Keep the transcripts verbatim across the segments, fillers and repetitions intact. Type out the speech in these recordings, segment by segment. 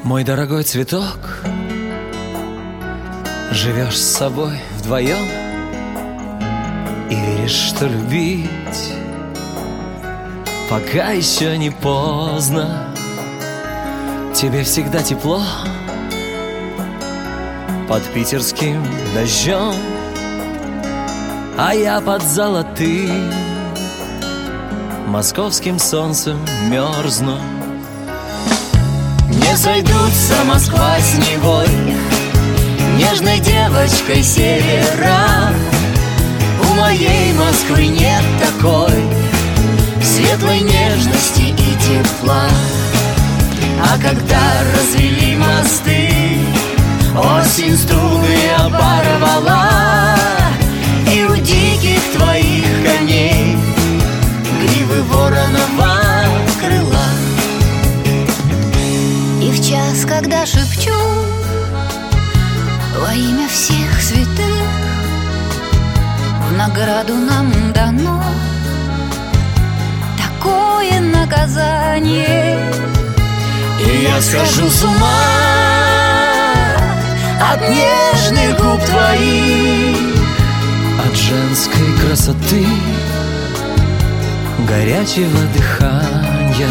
Мой дорогой цветок, живешь с собой вдвоем и веришь, что любить пока еще не поздно. Тебе всегда тепло под питерским дождем, а я под золотым московским солнцем мерзну. Не сойдутся Москва с Невой, нежной девочкой севера. У моей Москвы нет такой светлой нежности и тепла. А когда развели мосты, осень струны оборвала, и у диких твоих коней гривы воронова крыла. И в час, когда шепчу во имя всех святых, в награду нам дано такое наказание, и я схожу с ума от нежных губ твоих, от женской красоты, горячего дыхания.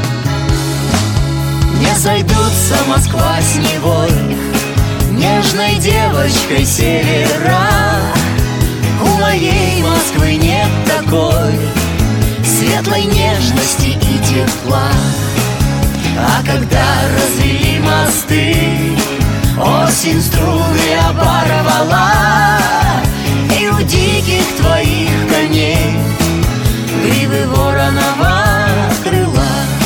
Не сойдутся Москва с Невой, нежной девочкой севера. У моей Москвы нет такой светлой нежности и тепла. А когда развели мосты, осень струны оборвала, и у диких твоих коней гривы воронова крыла.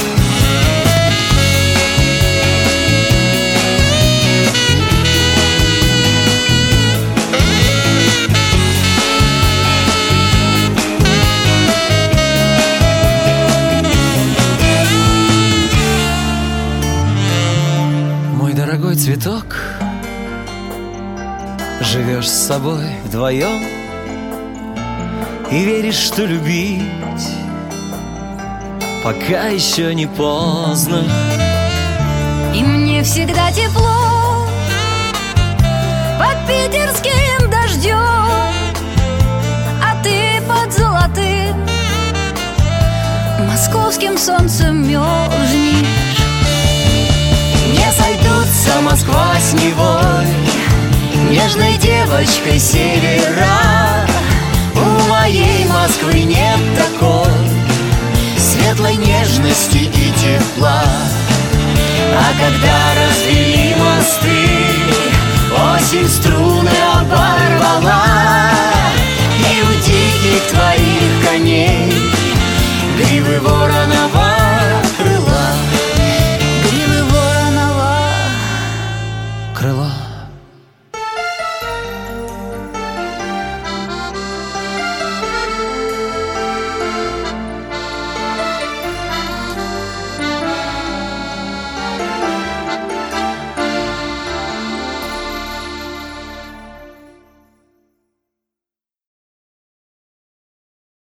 Дорогой цветок, живешь с собой вдвоем и веришь, что любить пока еще не поздно. И мне всегда тепло под питерским дождем, а ты под золотым московским солнцем мерзнешь. Не сойдутся Москва с Невой, нежной девочкой севера. У моей Москвы нет такой светлой нежности и тепла. А когда развели мосты, осень струны оборвала, и у диких твоих коней гривы вора